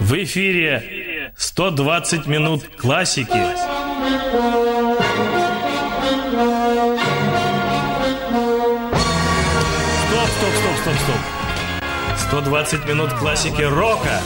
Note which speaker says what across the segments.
Speaker 1: В эфире 120 минут классики. Стоп. 120 минут классики рока.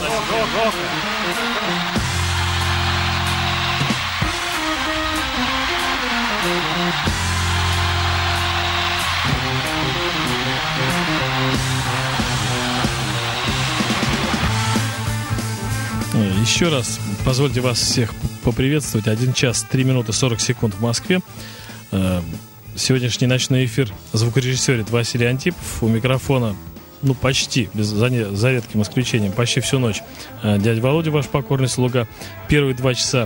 Speaker 2: Еще раз позвольте вас всех поприветствовать. 1 час 3 минуты 40 секунд в Москве. Сегодняшний ночной эфир звукорежиссерит Василий Антипов. У микрофона, почти, за редким исключением, почти всю ночь дядя Володя, ваш покорный слуга. Первые 2 часа,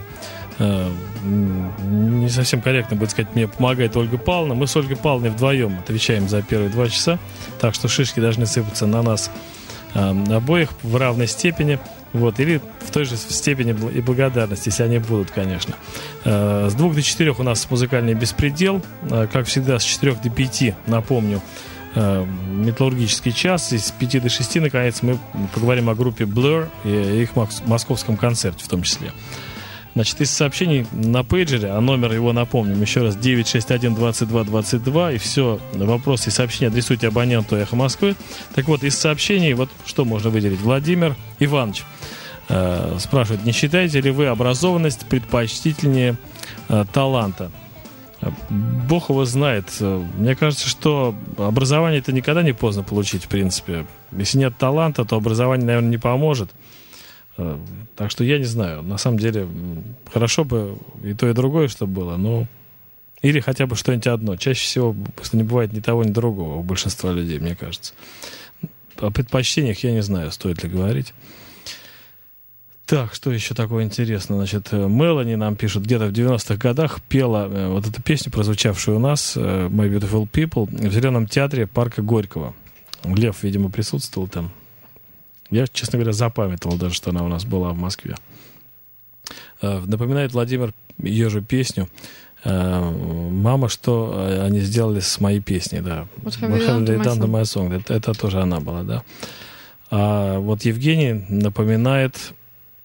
Speaker 2: не совсем корректно будет сказать, мне помогает Ольга Павловна. Мы с Ольгой Павловной вдвоем отвечаем за первые 2 часа. Так что шишки должны сыпаться на нас обоих в равной степени. Или в той же степени и благодарности, если они будут, конечно. С 2 до 4 у нас музыкальный беспредел. Как всегда, с 4 до 5, напомню, металлургический час. И с 5 до 6, наконец, мы поговорим о группе Blur и их московском концерте в том числе. Значит, из сообщений на пейджере, а номер его напомним еще раз, 961-22-22, и все, вопросы и сообщения адресуйте абоненту «Эхо Москвы». Так вот, из сообщений, что можно выделить? Владимир Иванович спрашивает, не считаете ли вы образованность предпочтительнее таланта? Бог его знает. Мне кажется, что образование это никогда не поздно получить, в принципе. Если нет таланта, то образование, наверное, не поможет. Так что я не знаю. На самом деле, хорошо бы и то, и другое, чтобы было. Или хотя бы что-нибудь одно. Чаще всего просто не бывает ни того, ни другого у большинства людей, мне кажется. О предпочтениях я не знаю, стоит ли говорить. Так, что еще такое интересное? Значит, Мелани нам пишет, где-то в 90-х годах пела вот эту песню, прозвучавшую у нас, My Beautiful People, в Зеленом театре парка Горького. Лев, видимо, присутствовал там. Я, честно говоря, запамятовал даже, что она у нас была в Москве. Напоминает Владимир ее же песню «Мама, что они сделали с моей песней». Да. What have they done to my song? Это тоже она была, да. А вот Евгений напоминает,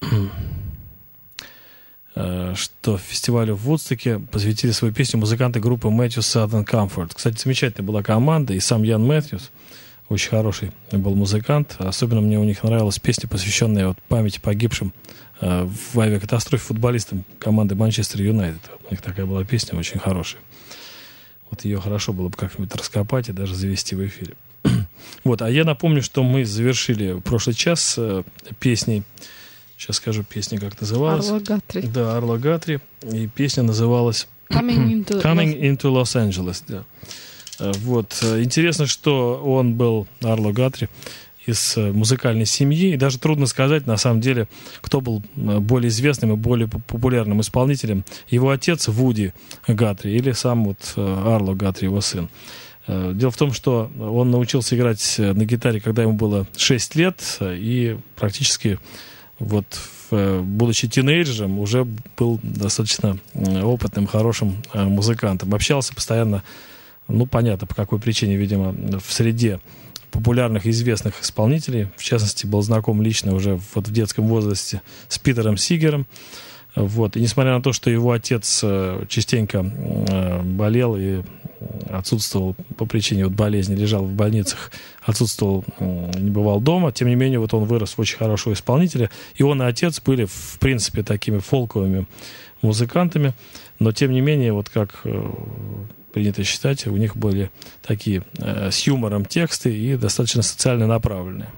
Speaker 2: что фестивалю в Вудстоке посвятили свою песню музыканты группы Matthews Southern Comfort. Кстати, замечательная была команда, и сам Ян Мэтьюс очень хороший был музыкант. Особенно мне у них нравилась песня, посвященная памяти погибшим в авиакатастрофе футболистам команды Манчестер Юнайтед. У них такая была песня, очень хорошая. Ее хорошо было бы как-нибудь раскопать и даже завести в эфире. А я напомню, что мы завершили прошлый час песней. Сейчас скажу, песня как называлась.
Speaker 3: Арло Гатри.
Speaker 2: Да, Арло Гатри. И песня называлась
Speaker 3: Coming
Speaker 2: into Los Angeles. Да. Интересно, что он был, Арло Гатри, из музыкальной семьи. И даже трудно сказать, на самом деле, кто был более известным и более популярным исполнителем. Его отец Вуди Гатри или сам Арло Гатри, его сын. Дело в том, что он научился играть на гитаре, когда ему было 6 лет. И практически, будучи тинейджером, уже был достаточно опытным, хорошим музыкантом. Общался постоянно, понятно, по какой причине, видимо, в среде популярных и известных исполнителей. В частности, был знаком лично уже в детском возрасте с Питером Сигером. И несмотря на то, что его отец частенько болел и отсутствовал по причине болезни, лежал в больницах, отсутствовал, не бывал дома, тем не менее, он вырос в очень хорошего исполнителя. И он и отец были, в принципе, такими фолковыми музыкантами, но, тем не менее, как принято считать, у них были такие с юмором тексты и достаточно социально направленные.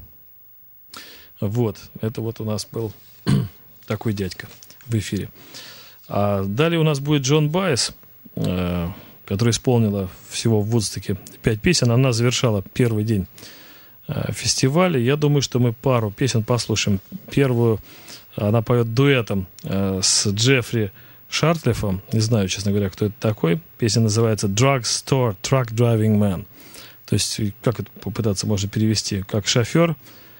Speaker 2: Это у нас был такой дядька в эфире. А далее у нас будет Джон Байес, которая исполнила всего в Вудстоке 5 песен. Она завершала первый день фестиваля. Я думаю, что мы пару песен послушаем. Первую она поет дуэтом с Джеффри Шартлифом. Не знаю, честно говоря, кто это такой. Песня называется «Drug Store Truck Driving Man». То есть, как это попытаться можно перевести? Как шофер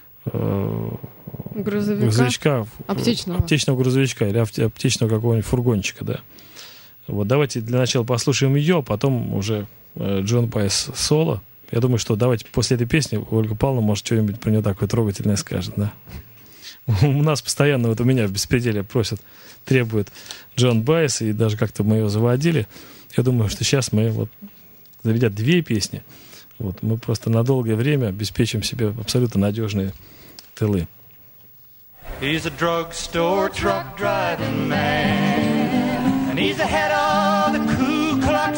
Speaker 2: грузовичка, аптечного грузовичка или аптечного какого-нибудь фургончика, да. Давайте для начала послушаем ее, а потом уже Джон Байес соло. Я думаю, что давайте после этой песни Ольга Павловна, может, что-нибудь про нее такое трогательное скажет, да. У нас постоянно, вот у меня в «Беспределе» просят, требуют Джон Байес, и даже как-то мы его заводили. Я думаю, что сейчас мы вот заведя 2 песни, вот, мы просто на долгое время обеспечим себе абсолютно надежные тылы.
Speaker 3: He's a drugstore truck driving man, and he's the head of the Ku Klux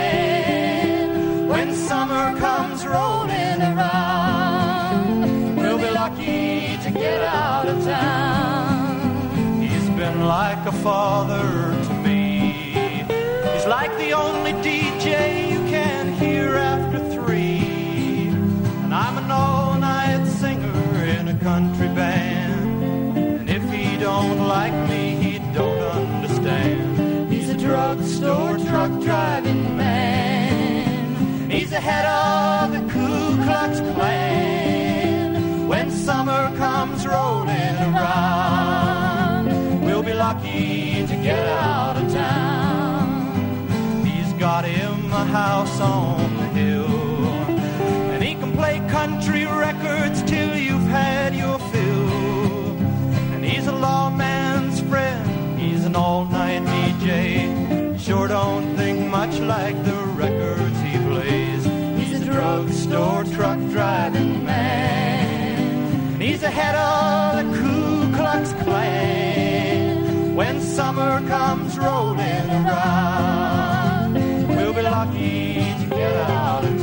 Speaker 3: Klan. When summer comes rolling around, we'll be lucky to get out of town. He's been like a father to me. He's like the only DJ you can hear after 3. And I'm an all-night singer in a country band. Don't like me, he don't understand. He's a drugstore truck driving man. He's the head of the Ku Klux Klan. When summer comes rolling around, we'll be lucky to get out of town. He's got him a house on the hill, and he can play country records till you've had your fill. He's a lawman's friend, he's an all-night DJ. Sure don't think much like the records he plays. He's a drugstore truck driving man. He's the head of the Ku Klux Klan. When summer comes rolling around, we'll be lucky to get out of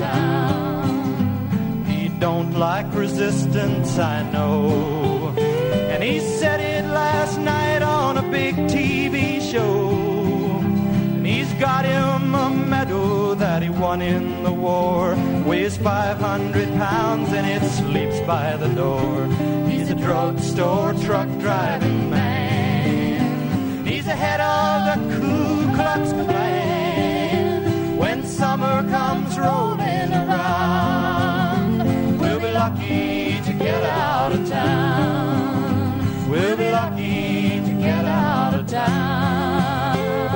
Speaker 3: town. He don't like resistance, I know. And he said it last night on a big TV show. And he's got him a medal that he won in the war. Weighs 500 pounds and it sleeps by the door. He's a drugstore truck driving man. He's the head of the Ku Klux Klan. When summer comes rolling around, we'll be lucky to get out of town. We'll be lucky to get out of town.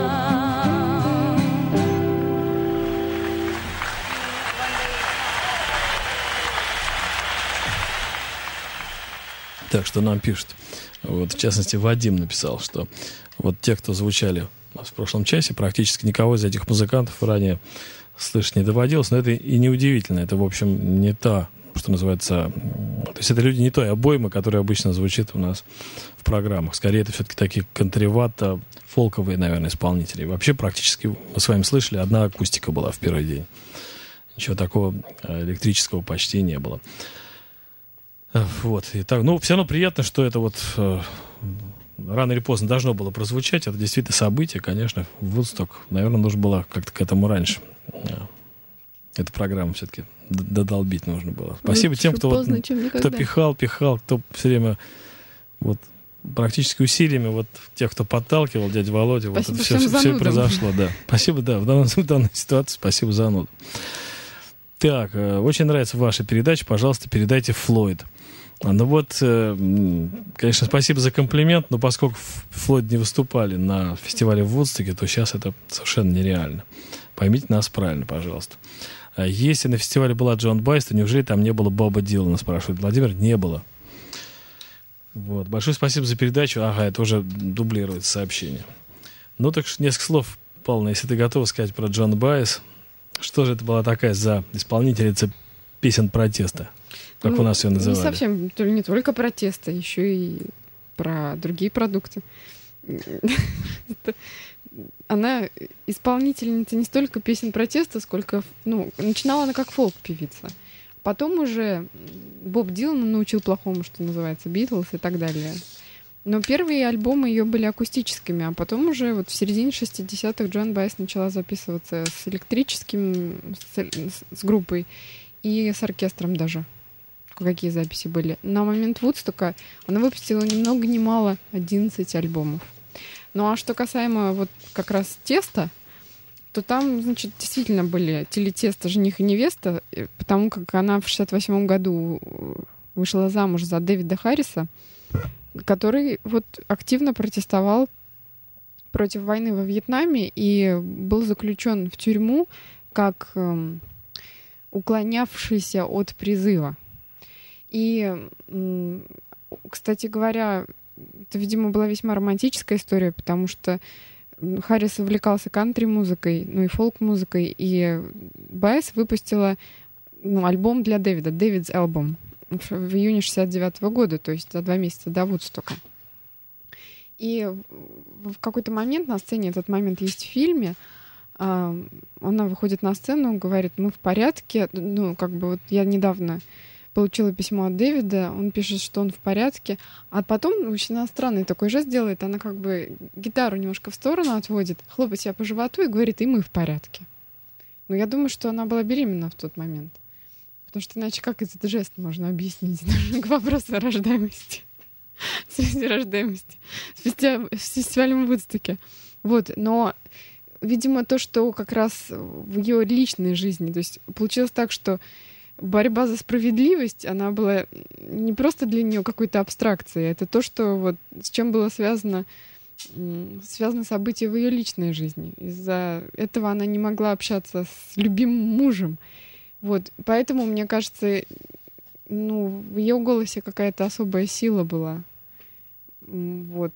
Speaker 2: Так что нам пишут. Вот, в частности, Вадим написал, что вот те, кто звучали в прошлом часе, практически никого из этих музыкантов ранее слышать не доводилось. Но это и неудивительно. Это, в общем, не та, что называется... То есть это люди не той обоймы, которая обычно звучит у нас в программах. Скорее, это все-таки такие контривато-фолковые, наверное, исполнители. И вообще, практически, мы с вами слышали, одна акустика была в первый день. Ничего такого электрического почти не было. Вот. И так, ну, все равно приятно, что это вот рано или поздно должно было прозвучать. Это действительно событие, конечно. Вудсток, наверное, нужно было как-то к этому раньше. Эту программу все-таки додолбить нужно было. Спасибо тем, кто, поздно, кто пихал, кто все время вот, практически усилиями, вот тех, кто подталкивал, дядя Володя, вот это все и произошло. Да. Спасибо, да, в данной ситуации спасибо за ноду. Так, очень нравится ваша передача, пожалуйста, передайте Флойд. Ну вот, конечно, спасибо за комплимент, но поскольку Флойд не выступали на фестивале в Вудстоке, то сейчас это совершенно нереально. Поймите нас правильно, пожалуйста. Если на фестивале была Джон Байес, то неужели там не было Боба Дилана, спрашивает Владимир? Не было. Вот. Большое спасибо за передачу. Ага, это уже дублируется сообщение. Ну, так что несколько слов, Павла, если ты готова сказать про Джон Байес. Что же это была такая за исполнительница песен протеста, как у нас ее называли?
Speaker 4: Не совсем, не только протеста, еще и про другие продукты. Она исполнительница не столько песен протеста, сколько... Ну, начинала она как фолк-певица. Потом уже Боб Дилан научил плохому, что называется, Битлз и так далее. Но первые альбомы ее были акустическими, а потом уже вот в середине 60-х Джон Байес начала записываться с электрическим, с группой и с оркестром даже. Какие записи были. На момент Вудстока она выпустила ни много ни мало 11 альбомов. Ну а что касаемо вот как раз теста, то там, значит, действительно были телетесто «Жених и невеста», потому как она в 68-м году вышла замуж за Дэвида Харриса, который вот активно протестовал против войны во Вьетнаме и был заключен в тюрьму как уклонявшийся от призыва. И кстати говоря, это, видимо, была весьма романтическая история, потому что Харрис увлекался кантри-музыкой, ну и фолк-музыкой, и Байес выпустила альбом для Дэвида, Дэвид's Album, в июне 69 года, то есть за 2 месяца до Вудстока. И в какой-то момент на сцене, этот момент есть в фильме, она выходит на сцену, говорит: мы в порядке. Ну, как бы вот я недавно получила письмо от Дэвида, он пишет, что он в порядке, а потом очень странный такой жест делает, она как бы гитару немножко в сторону отводит, хлопает себя по животу и говорит: и мы в порядке. Но я думаю, что она была беременна в тот момент. Потому что иначе как этот жест можно объяснить? К вопросу о рождаемости. Связи рождаемости. В фестивале в Вудстоке. Вот, но, видимо, то, что как раз в ее личной жизни, то есть получилось так, что борьба за справедливость, она была не просто для нее какой-то абстракцией, это то, что вот с чем было связано событие в ее личной жизни. Из-за этого она не могла общаться с любимым мужем. Вот, поэтому, мне кажется, в ее голосе какая-то особая сила была. Вот.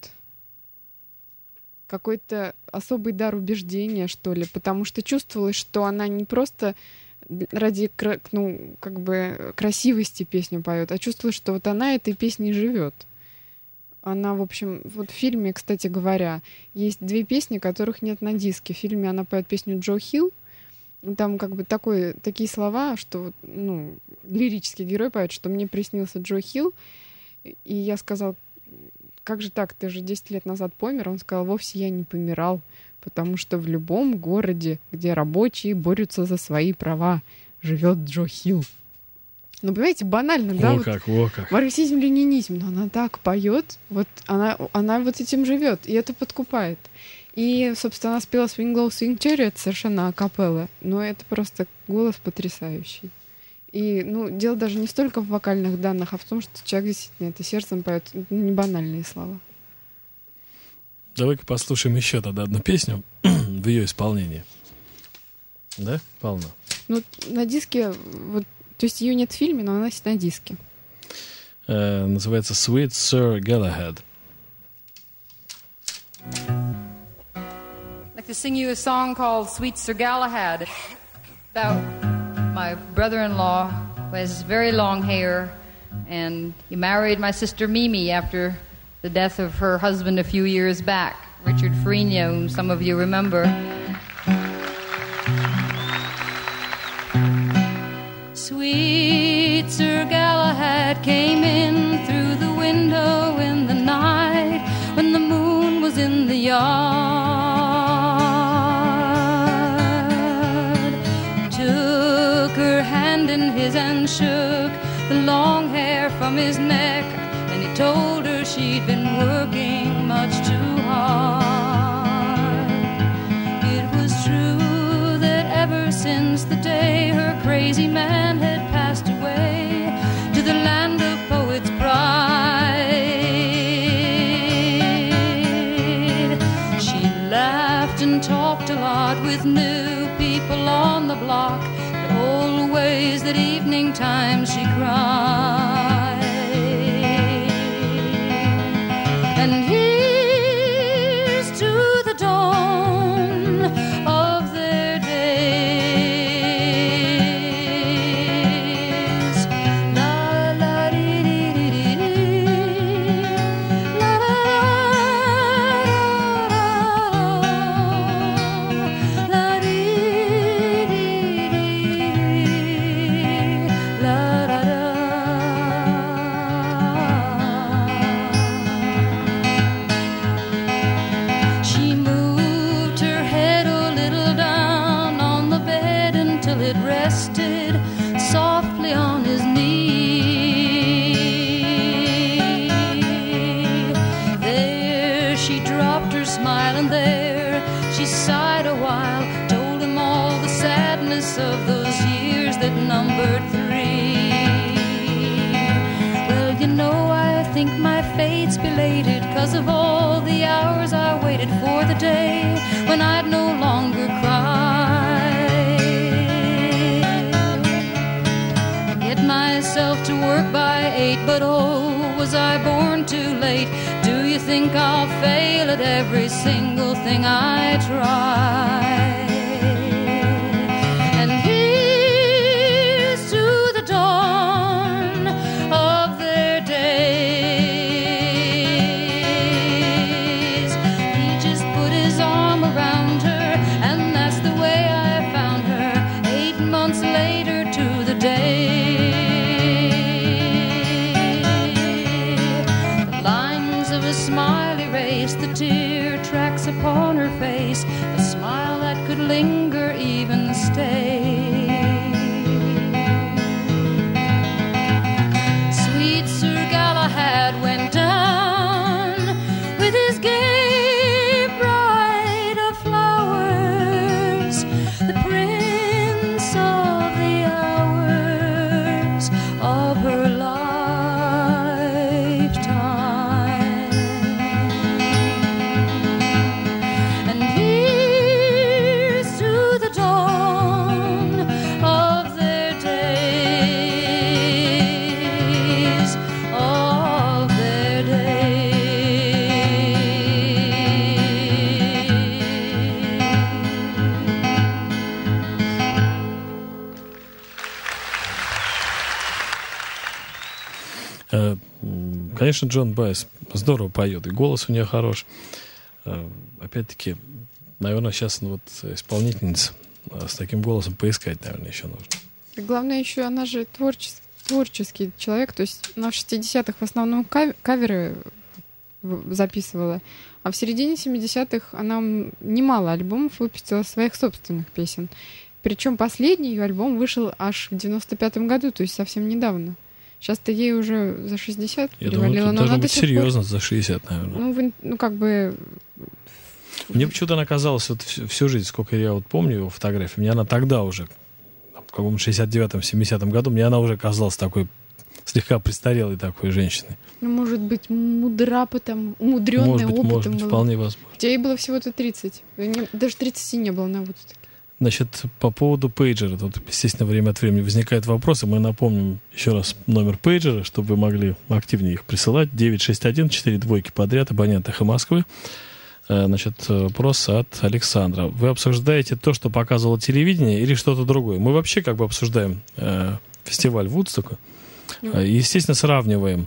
Speaker 4: Какой-то особый дар убеждения, что ли, потому что чувствовалось, что она не просто ради, красивости песню поет, а чувствовалось, что вот она этой песней живет. Она, в общем, вот в фильме, кстати говоря, есть 2 песни, которых нет на диске. В фильме она поет песню «Джо Хилл». Там как бы такие слова, что лирический герой поет, что мне приснился Джо Хилл, и я сказал: как же так, ты же 10 лет назад помер? Он сказал: вовсе я не помирал, потому что в любом городе, где рабочие борются за свои права, живет Джо Хилл. Ну, понимаете, банально, да?
Speaker 2: О как.
Speaker 4: Марксизм-ленинизм, но она так поет, вот она вот этим живет, и это подкупает. И, собственно, она спела Swing Low, Swing Chariot совершенно акапелла, но это просто голос потрясающий. И, дело даже не столько в вокальных данных, а в том, что человек действительно это сердцем поет, не банальные слова.
Speaker 2: Давай-ка послушаем еще тогда одну песню в ее исполнении. Да, Павловна?
Speaker 4: На диске, вот, то есть ее нет в фильме, но она есть на диске.
Speaker 2: Называется Sweet Sir Galahad.
Speaker 5: I'd like to sing you a song called Sweet Sir Galahad about my brother-in-law who has very long hair, and he married my sister Mimi after the death of her husband a few years back, Richard Ferrigno, whom some of you remember. Sweet Sir Galahad came in through the window in the night when the moon was in the yard. Took her hand in his and shook the long hair from his neck, and he told her she'd been working much too hard. It was true that ever since the day her crazy man had passed away to the land of poets' pride, she laughed and talked a lot with new people on the block, but always that evening time she cried. And here's to the dawn of their days. La la dee dee dee dee dee. La la la la dee dee dee dee. La da da. She moved her head a little down on the bed until it rested softly on his knee. There she dropped her smile, and there she sighed a while, told him all the sadness of those years that numbered 3. Well, you know, I think my fate's belated 'cause of all the hours I waited for the day when I'd no longer cry. Get myself to work by 8, but oh, was I born great. Do you think I'll fail at every single thing I try? And here's to the dawn of their days. He just put his arm around her, and that's the way I found her 8 months later to the day. The lines of a smile erased the tear tracks upon her face, a smile that could linger, even stay. Sweet Sir Galahad went down with his gay bride of flowers, the prince of the hours of her lifetime. And here's to the dawn of their days, of their days.
Speaker 2: Конечно, Джон Байес здорово поет, и голос у нее хорош. Опять-таки, наверное, сейчас вот исполнительница с таким голосом поискать, наверное, еще нужно.
Speaker 4: И главное еще, она же творческий человек, то есть она в 60-х в основном каверы записывала, а в середине 70-х она немало альбомов выпустила своих собственных песен. Причем последний ее альбом вышел аж в 95-м году, то есть совсем недавно. Сейчас-то ей уже за 60
Speaker 2: Я
Speaker 4: перевалило,
Speaker 2: думаю,
Speaker 4: но
Speaker 2: тут должно
Speaker 4: она
Speaker 2: быть
Speaker 4: до сих пор...
Speaker 2: серьезно за 60, наверное.
Speaker 4: Ну, как бы...
Speaker 2: Мне почему-то она казалась вот всю жизнь, сколько я вот помню его фотографии, мне она тогда уже, в каком-то 69-м, 70-м году, мне она уже казалась такой слегка престарелой такой женщиной.
Speaker 4: Ну, может быть, умудренная опытом
Speaker 2: Может быть,
Speaker 4: была.
Speaker 2: вполне возможно.
Speaker 4: Хотя ей было всего-то 30. Даже 30 не было на Вудстоке.
Speaker 2: Значит, по поводу пейджера, тут, естественно, время от времени возникают вопросы. Мы напомним еще раз номер пейджера, чтобы вы могли активнее их присылать. 961, 4 двойки подряд, абонент «Эхо Москвы». Значит, вопрос от Александра. Вы обсуждаете то, что показывало телевидение, или что-то другое? Мы вообще как бы обсуждаем фестиваль Вудстока. Естественно, сравниваем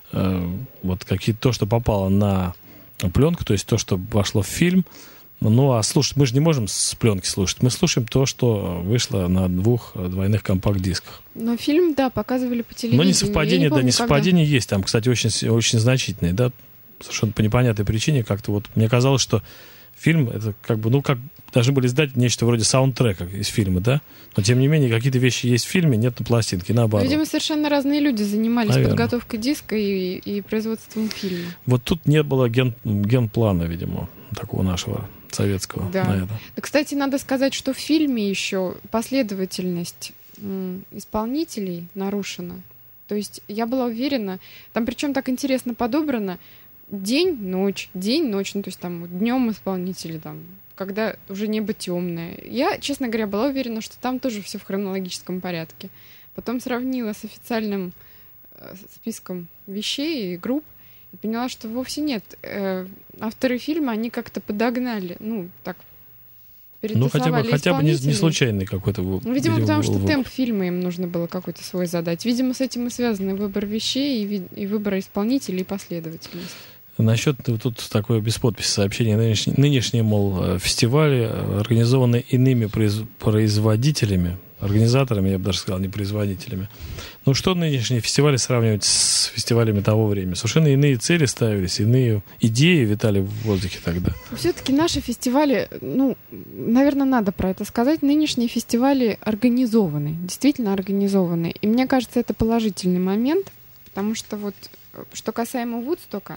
Speaker 2: вот то, что попало на пленку, то есть то, что вошло в фильм. Ну, а слушать, мы же не можем с пленки слушать. Мы слушаем то, что вышло на 2 двойных компакт-дисках.
Speaker 4: Но фильм, да, показывали по телевидению.
Speaker 2: Но несовпадение, да, несовпадение есть. Там, кстати, очень, очень значительные, да, совершенно по непонятной причине. Как-то вот мне казалось, что фильм, это как бы, ну, как должны были сдать нечто вроде саундтрека из фильма, да? Но, тем не менее, какие-то вещи есть в фильме, нет на пластинке, наоборот.
Speaker 4: Видимо, совершенно разные люди занимались
Speaker 2: Наверное.
Speaker 4: подготовкой диска и производством фильма.
Speaker 2: Вот тут не было генплана, видимо, такого нашего советского.
Speaker 4: Да.
Speaker 2: На это.
Speaker 4: Да, кстати, надо сказать, что в фильме еще последовательность исполнителей нарушена. То есть я была уверена, там причем так интересно подобрано, день-ночь, ну то есть там днем исполнители, там, когда уже небо темное. Я, честно говоря, была уверена, что там тоже все в хронологическом порядке. Потом сравнила с официальным списком вещей и групп и поняла, что вовсе нет. Авторы фильма, они как-то подогнали, ну, так, перетасовали
Speaker 2: хотя бы не
Speaker 4: исполнителей.
Speaker 2: случайный какой-то.
Speaker 4: Ну, видимо, потому что темп фильма им нужно было какой-то свой задать. Видимо, с этим и связан выбор вещей, и выбор исполнителей, и последовательность.
Speaker 2: Насчет тут такое без подписи сообщение. Нынешние, мол, фестивали организованы иными производителями, организаторами, я бы даже сказал, не производителями. Ну, что нынешние фестивали сравнивать с фестивалями того времени? Совершенно иные цели ставились, иные идеи витали в воздухе тогда.
Speaker 4: Все-таки наши фестивали, ну, наверное, надо про это сказать. Нынешние фестивали организованы, действительно организованы. И мне кажется, это положительный момент, потому что вот, что касаемо Вудстока,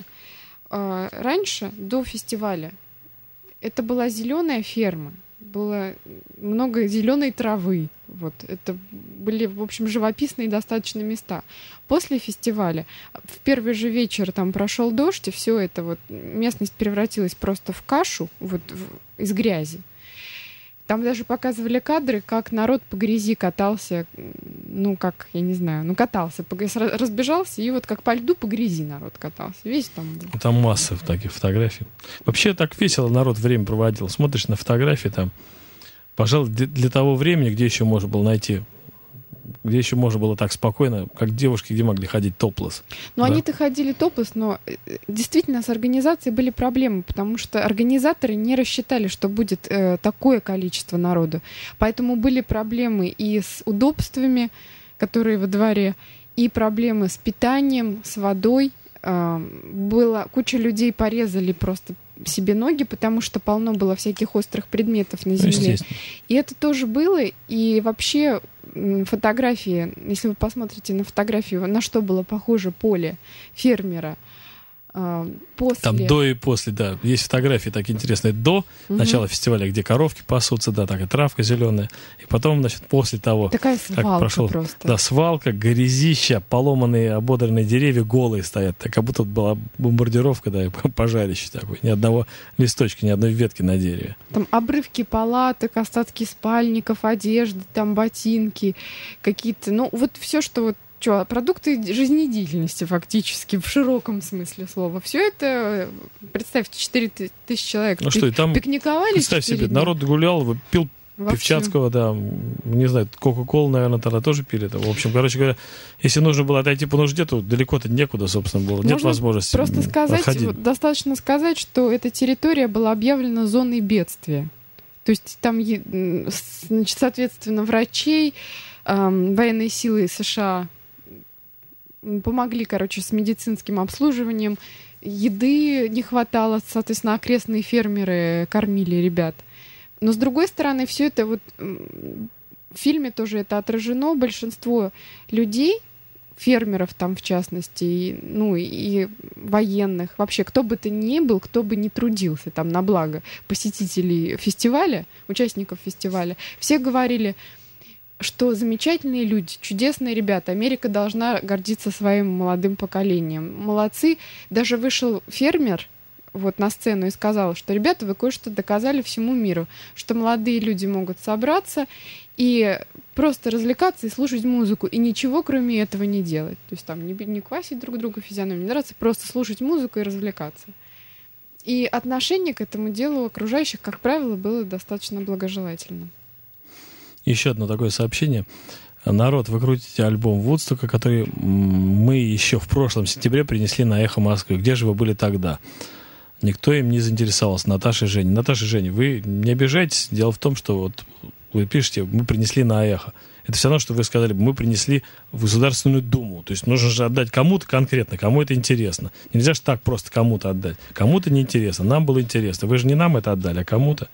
Speaker 4: раньше, до фестиваля, это была зеленая ферма, было много зеленой травы. Вот. Это были, в общем, живописные достаточно места. После фестиваля в первый же вечер там прошел дождь, и все это вот местность превратилась просто в кашу вот, из грязи. Там даже показывали кадры, как народ по грязи катался, как, я не знаю, катался, разбежался, и вот как по льду по грязи народ катался. Весь там был.
Speaker 2: Там масса таких фотографий. Вообще так весело народ время проводил. Смотришь на фотографии там, пожалуй, для того времени, где еще можно было найти, где еще можно было так спокойно, как девушки, где могли ходить топлесс.
Speaker 4: Ну, да? Они-то ходили топлесс, но действительно с организацией были проблемы, потому что организаторы не рассчитали, что будет такое количество народу. Поэтому были проблемы и с удобствами, которые во дворе, и проблемы с питанием, с водой. Куча людей порезали просто себе ноги, потому что полно было всяких острых предметов на земле. И это тоже было, и вообще фотографии, если вы посмотрите на фотографии, на что было похоже поле фермера после...
Speaker 2: Там до и после, да. Есть фотографии такие интересные до начала фестиваля, где коровки пасутся, да, так и травка зеленая. И потом, значит, после того,
Speaker 4: такая свалка
Speaker 2: как прошел...
Speaker 4: просто.
Speaker 2: Да, свалка, грязища, поломанные, ободранные деревья голые стоят. Так, как будто была бомбардировка, да, и пожарище такое. Ни одного листочка, ни одной ветки на дереве.
Speaker 4: Там обрывки палаток, остатки спальников, одежды, там ботинки, какие-то... вот все, что продукты жизнедеятельности фактически, в широком смысле слова. Все это, представьте, 4000 человек
Speaker 2: и там,
Speaker 4: пикниковали.
Speaker 2: Представь себе, народ гулял, пил Певчанского, да, не знаю, Кока-Колу, наверное, тогда тоже пили. В общем, короче говоря, если нужно было отойти по нужде, то далеко-то некуда, собственно, было. Нет возможности
Speaker 4: просто сказать, достаточно сказать, что эта территория была объявлена зоной бедствия. То есть там, значит, соответственно, врачей, военные силы США помогли, с медицинским обслуживанием. Еды не хватало, соответственно, окрестные фермеры кормили ребят. Но, с другой стороны, все это в фильме тоже это отражено. Большинство людей, фермеров там в частности, и военных, вообще кто бы то ни был, кто бы ни трудился там на благо посетителей фестиваля, участников фестиваля, все говорили, что замечательные люди, чудесные ребята, Америка должна гордиться своим молодым поколением. Молодцы. Даже вышел фермер на сцену и сказал, что, ребята, вы кое-что доказали всему миру, что молодые люди могут собраться и просто развлекаться и слушать музыку, и ничего кроме этого не делать. То есть там не квасить друг друга физиономию, не драться, просто слушать музыку и развлекаться. И отношение к этому делу окружающих, как правило, было достаточно благожелательно.
Speaker 2: Еще одно такое сообщение. Народ, вы крутите альбом Вудстока, который мы еще в прошлом сентябре принесли на «Эхо Москвы». Где же вы были тогда? Никто им не заинтересовался. Наташа и Женя. Наташа и Женя, вы не обижайтесь. Дело в том, что вы пишете, мы принесли на «Эхо». Это все равно, что вы сказали, мы принесли в Государственную Думу. То есть нужно же отдать кому-то конкретно, кому это интересно. Нельзя же так просто кому-то отдать. Кому-то неинтересно, нам было интересно. Вы же не нам это отдали, а кому-то.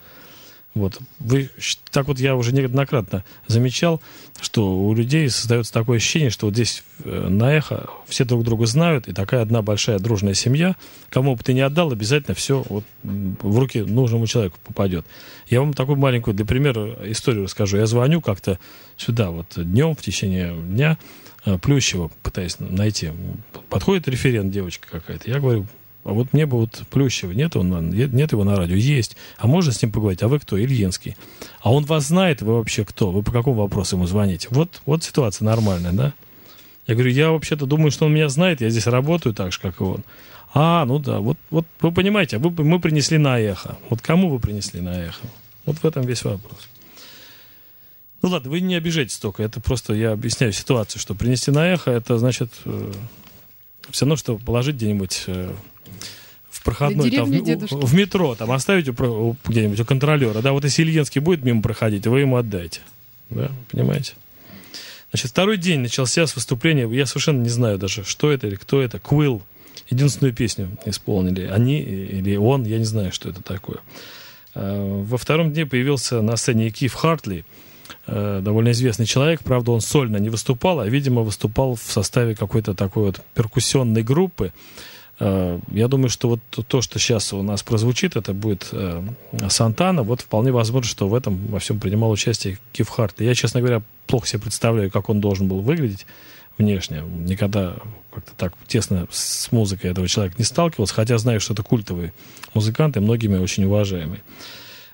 Speaker 2: Я уже неоднократно замечал, что у людей создается такое ощущение, что здесь на «Эхо» все друг друга знают, и такая одна большая дружная семья. Кому бы ты ни отдал, обязательно все в руки нужному человеку попадет. Я вам такую маленькую, для примера, историю расскажу. Я звоню как-то сюда днем, в течение дня, Плющева пытаюсь найти. Подходит референт, девочка какая-то. Я говорю... А мне бы Плющева, нет его на радио, есть. А можно с ним поговорить? А вы кто? Ильинский. А он вас знает, вы вообще кто? Вы по какому вопросу ему звоните? Вот ситуация нормальная, да? Я говорю, я вообще-то думаю, что он меня знает, я здесь работаю так же, как и он. Вот вы понимаете, мы принесли на «Эхо». Кому вы принесли на «Эхо»? В этом весь вопрос. Ладно, вы не обижайтесь только, это просто я объясняю ситуацию, что принести на «Эхо», это значит все равно, что положить где-нибудь... в проходной, в метро, оставить где-нибудь у контролера. Да, если Ильинский будет мимо проходить, вы ему отдайте. Да, понимаете? Значит, второй день начался с выступления. Я совершенно не знаю даже, что это или кто это. Quill. Единственную песню исполнили. Они или он, я не знаю, что это такое. Во втором дне появился на сцене Киф Хартли, довольно известный человек. Правда, он сольно не выступал, а, видимо, выступал в составе какой-то такой перкуссионной группы. Я думаю, что то, что сейчас у нас прозвучит, это будет Сантана. Вполне возможно, что в этом во всем принимал участие Киф Хартли. Я, честно говоря, плохо себе представляю, как он должен был выглядеть внешне. Никогда как-то так тесно с музыкой этого человека не сталкивался, хотя знаю, что это культовый музыкант и многими очень уважаемый.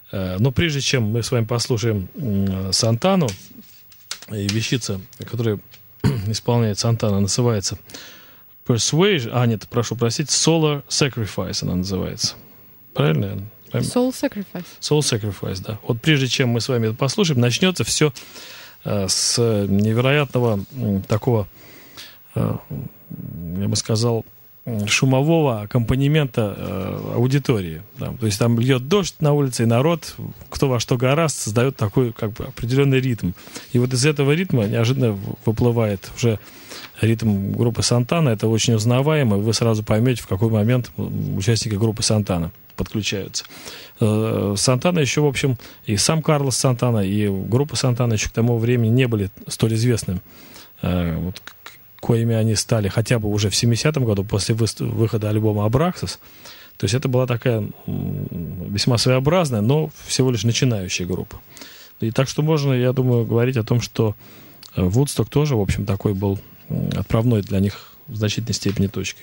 Speaker 2: Но прежде чем мы с вами послушаем Сантану, и вещица, которая исполняет Сантана, называется Persuasion, нет, прошу простить, Solar Sacrifice она называется. Правильно?
Speaker 4: Soul Sacrifice.
Speaker 2: Soul Sacrifice, да. Вот прежде чем мы с вами это послушаем, начнется все с невероятного такого, я бы сказал, шумового аккомпанемента аудитории. Да. То есть там льет дождь на улице, и народ, кто во что гораст, создает такой как бы определенный ритм. И вот из этого ритма неожиданно выплывает уже ритм группы Сантана. Это очень узнаваемо, и вы сразу поймете, в какой момент участники группы Сантана подключаются. Сантана еще, в общем, и сам Карлос Сантана, и группа Сантана еще к тому времени не были столь известными, вот, коими они стали хотя бы уже в 70-м году после выхода альбома «Абраксис». То есть это была такая весьма своеобразная, но всего лишь начинающая группа. И так что можно, я думаю, говорить о том, что Вудсток тоже, в общем, такой был отправной для них в значительной степени точкой.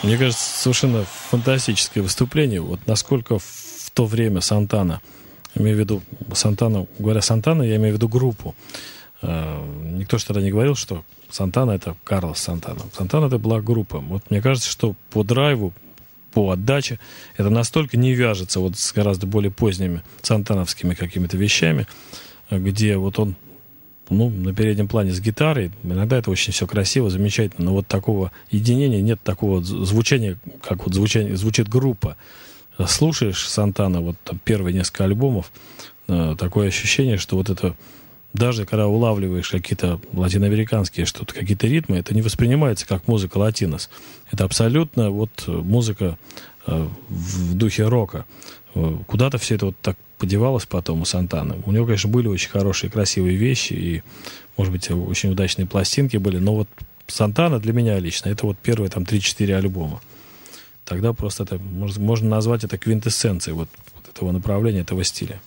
Speaker 2: Мне кажется, совершенно фантастическое выступление. Вот насколько в то время Сантана, имею в виду Сантана, говоря Сантана, я имею в виду группу. Никто же тогда не говорил, что Сантана — это Карлос Сантана. Сантана — это была группа. Вот мне кажется, что по драйву, по отдаче это настолько не вяжется вот с гораздо более поздними сантановскими какими-то вещами, где вот он, ну, на переднем плане с гитарой. Иногда это очень все красиво, замечательно, но вот такого единения нет, такого звучания, как вот звучит группа. Слушаешь Сантана, вот там первые несколько альбомов, такое ощущение, что вот это, даже когда улавливаешь какие-то латиноамериканские что-то, какие-то ритмы, это не воспринимается как музыка латинос. Это абсолютно вот музыка в духе рока. Куда-то все это вот так подевалось потом у Сантаны. У него, конечно, были очень хорошие, красивые вещи, и, может быть, очень удачные пластинки были, но вот Сантана для меня лично, это вот первые там 3-4 альбома. Тогда просто это, можно назвать это квинтэссенцией вот этого направления, этого стиля.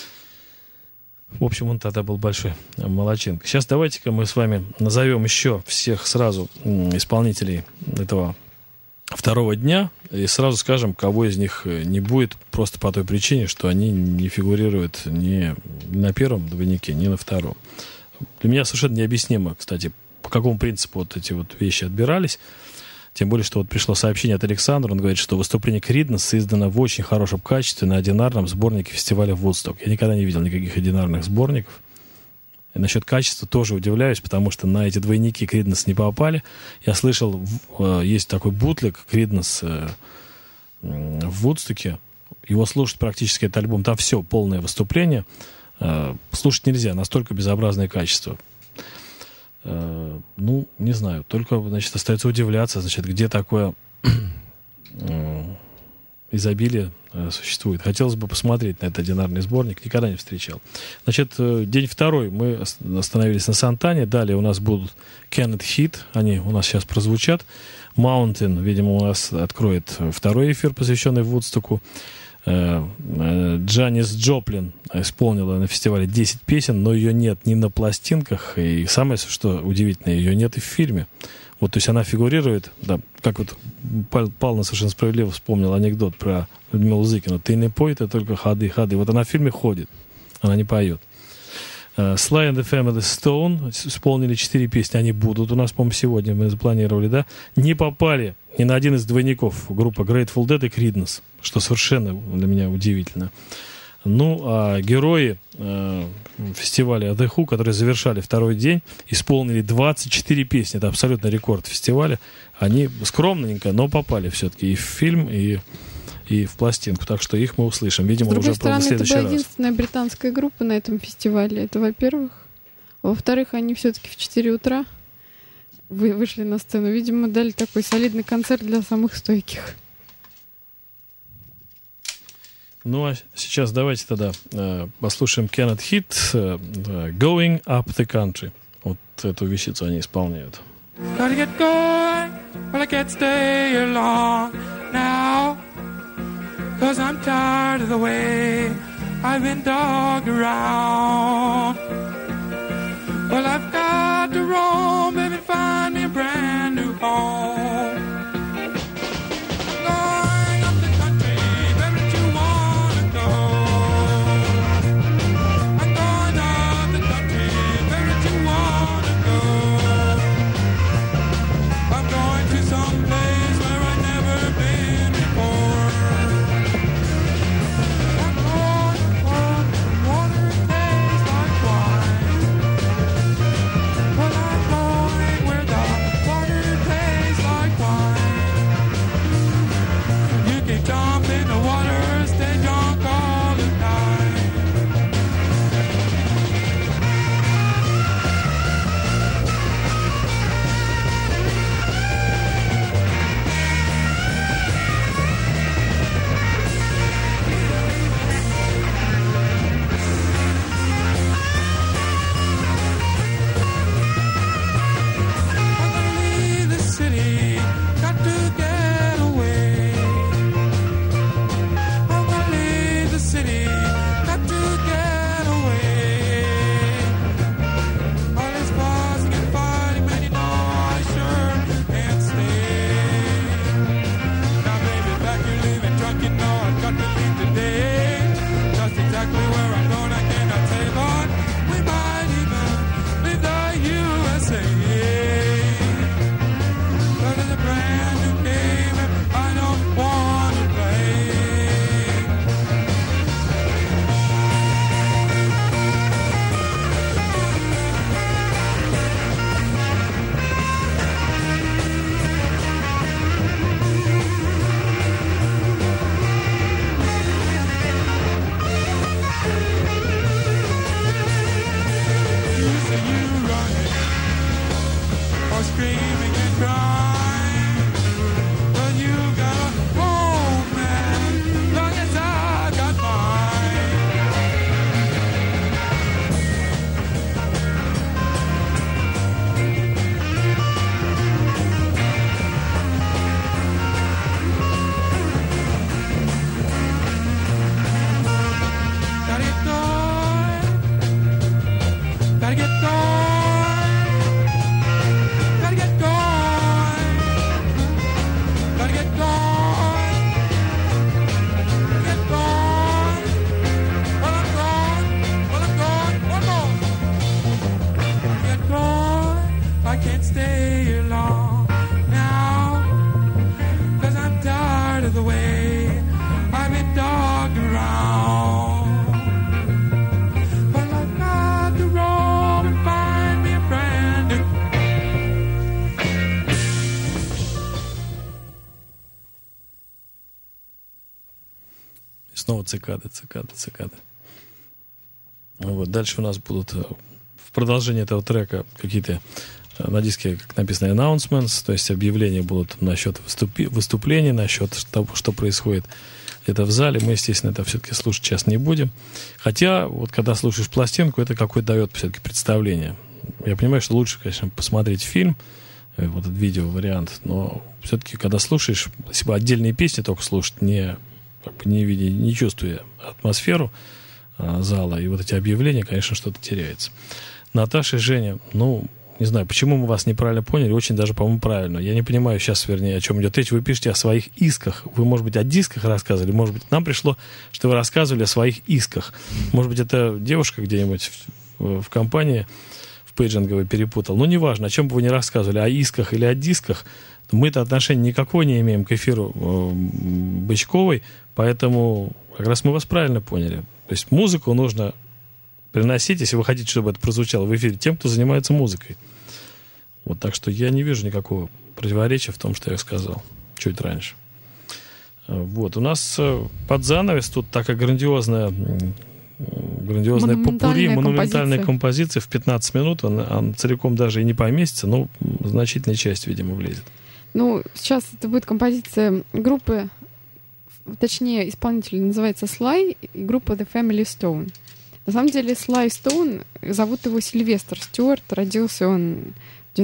Speaker 2: В общем, он тогда был большой молодчинка. Сейчас давайте-ка мы с вами назовем еще всех сразу исполнителей этого второго дня и сразу скажем, кого из них не будет, просто по той причине, что они не фигурируют ни на первом двойнике, ни на втором. Для меня совершенно необъяснимо, кстати, по какому принципу вот эти вот вещи отбирались. Тем более, что вот пришло сообщение от Александра, он говорит, что выступление Creedence издано в очень хорошем качестве на одинарном сборнике фестиваля Woodstock. Я никогда не видел никаких одинарных сборников. И насчет качества тоже удивляюсь, потому что на эти двойники Creedence не попали. Я слышал, есть такой бутлег Creedence в Вудстоке. Его слушать практически этот альбом, там все, полное выступление. Слушать нельзя, настолько безобразное качество. Ну, не знаю, только, значит, остается удивляться, значит, где такое изобилие существует. Хотелось бы посмотреть на этот одинарный сборник, никогда не встречал. Значит, день второй мы остановились на Сантане, далее у нас будут Kenneth Heat, они у нас сейчас прозвучат. Mountain, видимо, у нас откроет второй эфир, посвященный Вудстоку. Джанис Джоплин исполнила на фестивале 10 песен, но ее нет ни на пластинках, и самое, что удивительное, ее нет и в фильме. Вот, то есть она фигурирует, да, как вот Павел совершенно справедливо вспомнил анекдот про Людмилу Зыкину. Ты не пой, ты только ходы. Вот она в фильме ходит, она не поет. Sly and the Family Stone исполнили 4 песни, они будут у нас, по-моему, сегодня, мы запланировали, да, не попали ни на один из двойников группа Grateful Dead и Creedence, что совершенно для меня удивительно. Ну, а герои фестиваля The Who, которые завершали второй день, исполнили 24 песни, это абсолютно рекорд фестиваля. Они скромненько, но попали все-таки и в фильм, и в пластинку, так что их мы услышим, видимо, уже в следующий раз. С другой
Speaker 4: стороны, это была единственная британская группа на этом фестивале, это во-первых. Во-вторых, они все-таки в 4 утра вышли на сцену. Видимо, дали такой солидный концерт для самых стойких.
Speaker 2: Ну, а сейчас давайте тогда послушаем Kenneth Heat «Going Up the Country». Вот эту вещицу они исполняют.
Speaker 6: Gotta get going, well I can't stay here long now, 'cause I'm tired of the way I've been dogged around. Well, I've got to roam, baby, find me a brand new home. Going up the country, baby, don't you wanna go? I'm going up the country, baby, don't you wanna go? I'm going to some place where I've never been before. I'm going where the water tastes like wine. Well, I'm going where the water tastes like
Speaker 2: снова цикады. Вот. Дальше у нас будут в продолжении этого трека какие-то на диске, как написано, announcements, то есть объявления будут насчет выступлений, насчет того, что происходит где-то в зале. Мы, естественно, это все-таки слушать сейчас не будем. Хотя, вот когда слушаешь пластинку, это какое-то дает все-таки представление. Я понимаю, что лучше, конечно, посмотреть фильм, вот этот видео-вариант, но все-таки, когда слушаешь, если бы отдельные песни только слушать, не видя, не чувствуя атмосферу зала, и вот эти объявления, конечно, что-то теряется. Наташа и Женя, не знаю, почему мы вас неправильно поняли, очень даже, по-моему, правильно. Я не понимаю сейчас, вернее, о чем идет речь. Вы пишете о своих исках. Вы, может быть, о дисках рассказывали, может быть, нам пришло, что вы рассказывали о своих исках. Может быть, это девушка где-нибудь в компании в пейджинговой перепутал. Неважно, о чем бы вы ни рассказывали, о исках или о дисках, мы-то отношения никакого не имеем к эфиру Бычковой, поэтому как раз мы вас правильно поняли. То есть музыку нужно приносить, если вы хотите, чтобы это прозвучало в эфире, тем, кто занимается музыкой. Вот, так что я не вижу никакого противоречия в том, что я сказал чуть раньше. Вот, у нас под занавес тут такая грандиозная попурри, монументальная композиция в 15 минут. Он целиком даже и не поместится, но значительная часть, видимо, влезет.
Speaker 4: Сейчас это будет композиция группы, точнее, исполнитель называется Sly, и группа The Family Stone. На самом деле Слай Стоун, зовут его Сильвестр Стюарт, родился он в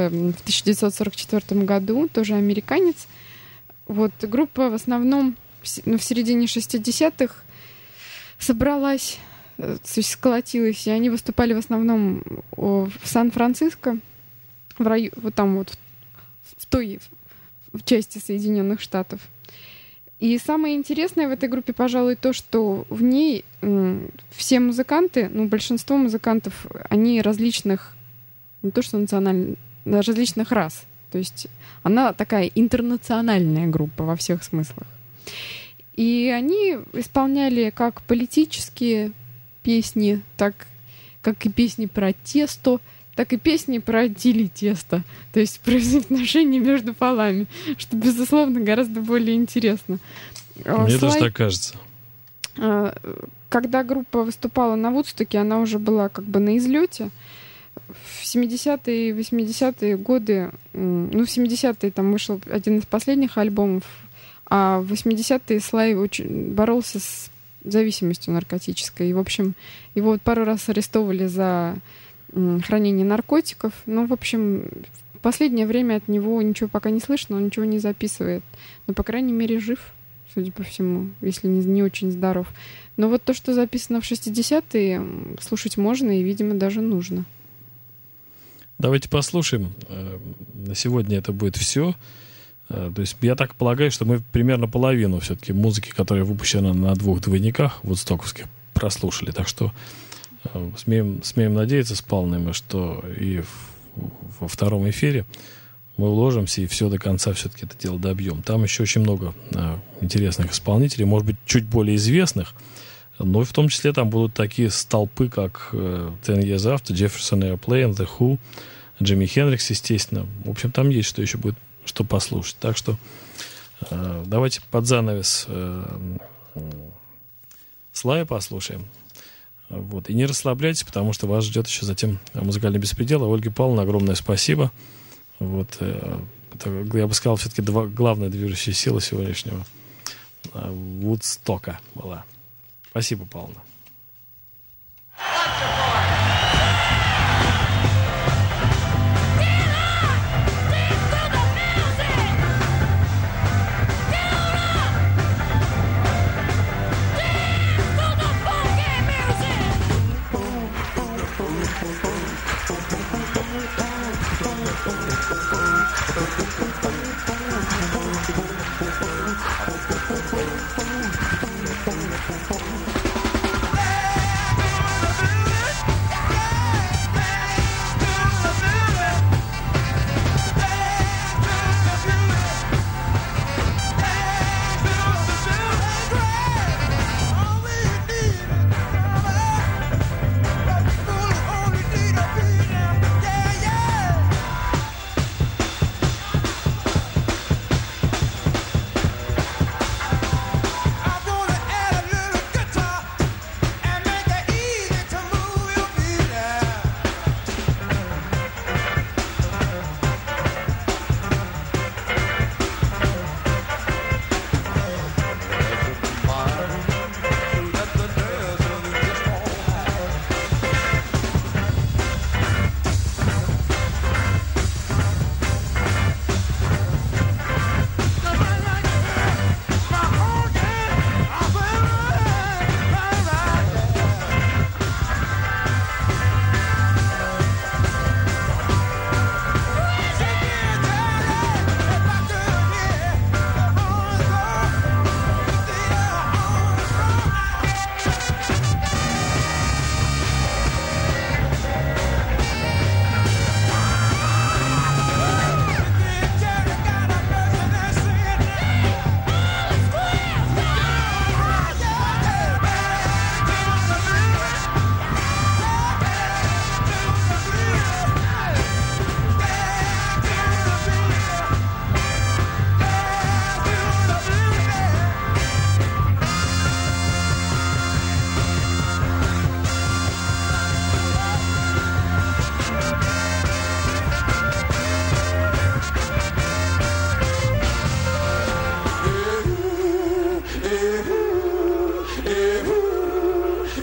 Speaker 4: 1944 году, тоже американец. Вот, группа в основном в середине 60-х собралась, то есть сколотилась, и они выступали в основном в Сан-Франциско, вот там вот в той части Соединенных Штатов. И самое интересное в этой группе, пожалуй, то, что в ней все музыканты, большинство музыкантов, они различных, не то что национальных, различных рас. То есть она такая интернациональная группа во всех смыслах. И они исполняли как политические песни, так как и песни про тесто, так и песни про тесто, то есть про взаимоотношения между полами, что, безусловно, гораздо более интересно.
Speaker 2: Мне тоже так кажется.
Speaker 4: Когда группа выступала на Вудстоке, она уже была как бы на излете. В 70-е и 80-е годы, в 70-е там вышел один из последних альбомов, а в 80-е Слай очень боролся с зависимостью наркотической. И, в общем, его пару раз арестовывали за хранение наркотиков. В общем, в последнее время от него ничего пока не слышно, он ничего не записывает. Но, по крайней мере, жив, судя по всему, если не очень здоров. Но вот то, что записано в 60-е, слушать можно и, видимо, даже нужно.
Speaker 2: Давайте послушаем. На сегодня это будет все. То есть я так полагаю, что мы примерно половину все-таки музыки, которая выпущена на 2 двойниках вудстоковских, прослушали. Так что смеем надеяться с Павлом, что и во втором эфире мы уложимся и все до конца все-таки это дело добьем. Там еще очень много интересных исполнителей, может быть, чуть более известных, но в том числе там будут такие столпы, как Ten Years After, Jefferson Airplane, The Who, Джимми Хендрикс, естественно. В общем, там есть что еще будет, что послушать. Так что давайте под занавес Слая послушаем. Вот. И не расслабляйтесь, потому что вас ждет еще затем музыкальный беспредел. Ольге Павловне огромное спасибо. Вот. Это, я бы сказал, все-таки главная движущая сила сегодняшнего Вудстока была. Спасибо, Павловна.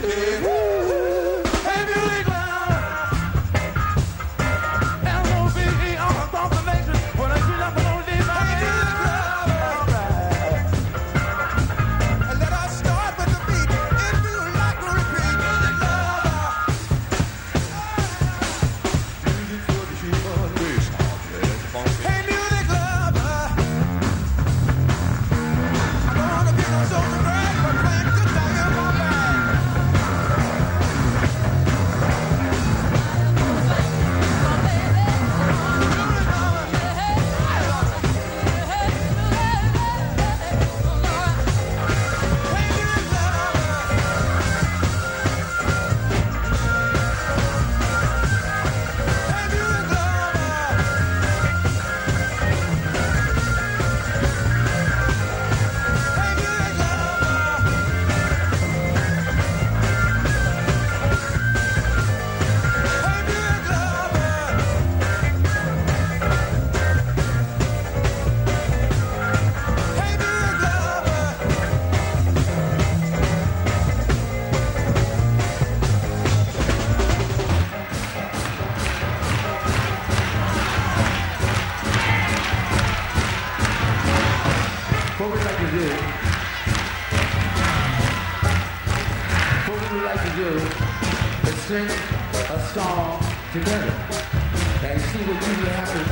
Speaker 7: Sing a song together. And see what usually happens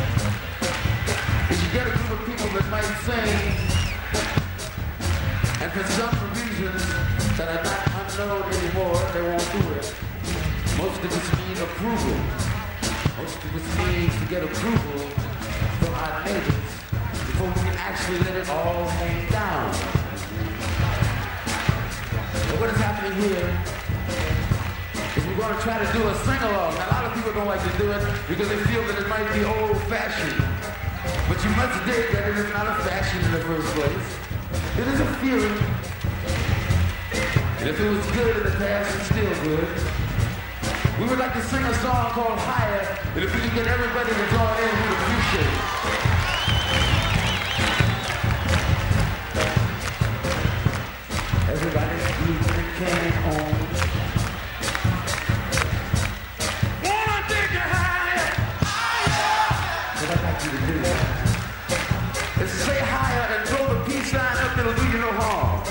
Speaker 7: is you get a group of people that might sing, and for some reasons that are not unknown anymore, they won't do it. Most of us need approval. Most of us need to get approval from our neighbors before we can actually let it all hang down. But what is happening here is we're going to try to do a sing-along. Now, a lot of people don't like to do it because they feel that it might be old-fashioned. But you must admit that it is not a fashion in the first place. It is a feeling. And if it was good in the past, it's still good. We would like to sing a song called Higher, and if we could get everybody to join in, we'd appreciate it. Everybody's keeping the can on. Say higher and throw the peace sign up, it'll do you no harm.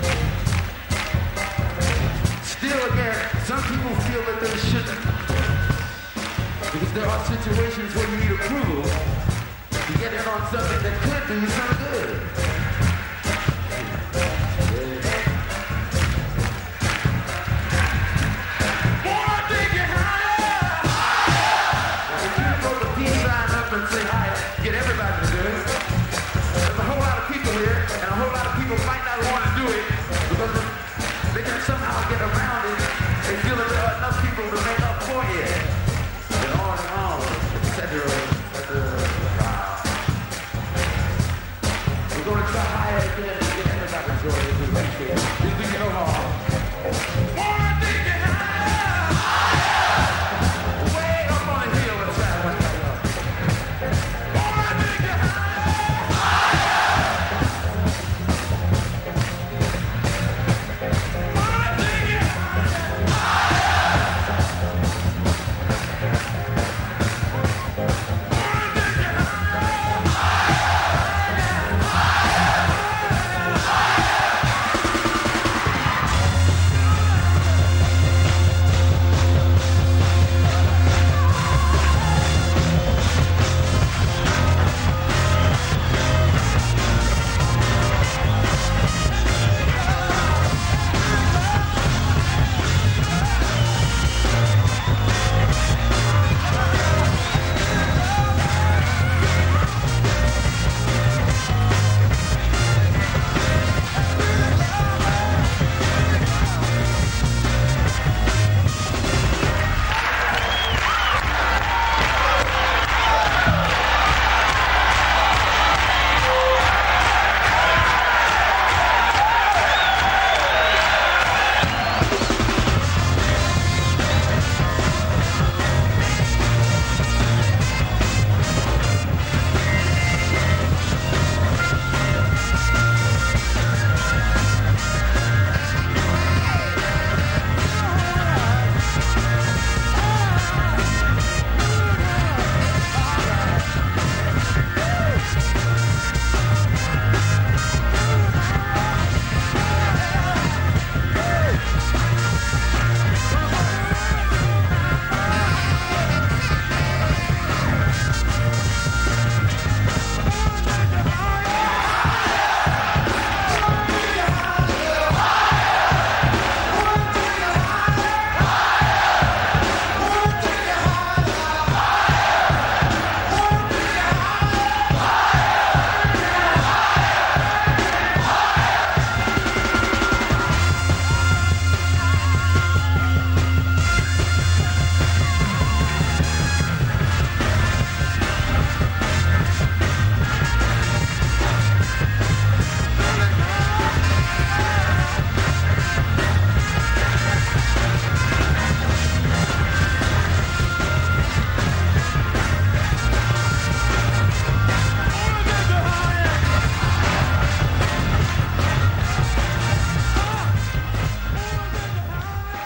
Speaker 7: Still again, some people feel that they shouldn't. Because there are situations where you need approval to get in on something that could do you some good.